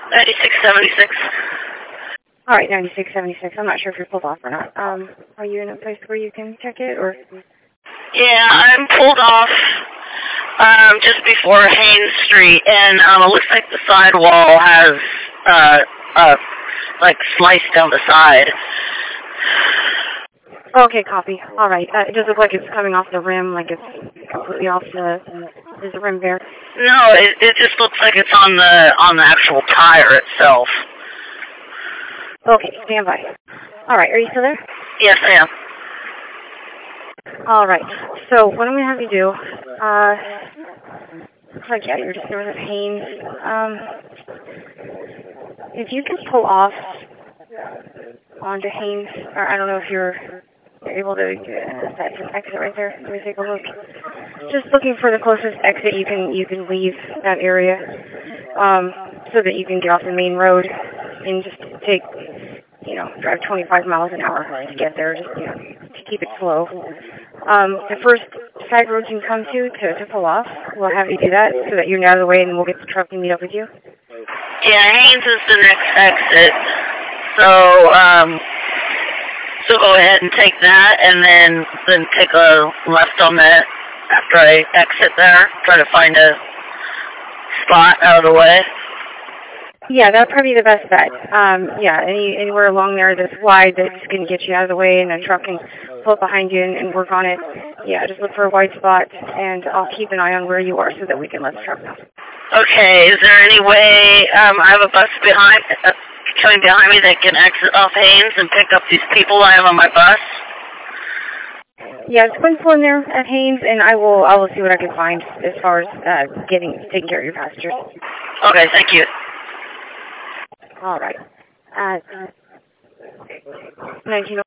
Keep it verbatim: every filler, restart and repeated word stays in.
ninety-six seventy-six. All right, ninety-six seventy-six. I'm not sure if you're pulled off or not. Um, are you in a place where you can check it, or? Yeah, I'm pulled off um, just before Haynes Street, and um, it looks like the sidewall has uh, uh, like sliced down the side. Okay, copy. All right. Uh, it does look like it's coming off the rim, like it's completely off the. Is the rim there? No, it it just looks like it's on the on the actual tire itself. Okay, stand by. All right, are you still there? Yes, I am. All right. So what I'm going to have you do, uh, looks like, yeah, you're just there with Haynes. Um, if you can pull off onto Haynes, or I don't know if you're, you're able to, uh, that's an exit right there. Let me take a look. Just looking for the closest exit you can, you can leave that area, um, so that you can get off the main road and just take, you know, drive twenty-five miles an hour to get there, just, you know, to keep it slow. Um, the first side road you can come to, to to pull off, we'll have you do that so that you're out of the way and we'll get the truck and meet up with you. Yeah, Haynes is the next exit. So, um, so go ahead and take that and then, then take a left on that after I exit there. Try to find a spot out of the way. Yeah, that'd probably be the best bet. Um, yeah, any anywhere along there that's wide that's going to get you out of the way and a truck can pull up behind you and, and work on it. Yeah, just look for a wide spot and I'll keep an eye on where you are so that we can let the truck know. Okay, is there any way, um, I have a bus behind, uh, coming behind me that can exit off Haynes and pick up these people I have on my bus? Yeah, just go and pull in there at Haynes and I will I will see what I can find as far as uh, getting taking care of your passengers. Okay, thank you. All right. Uh, nineteen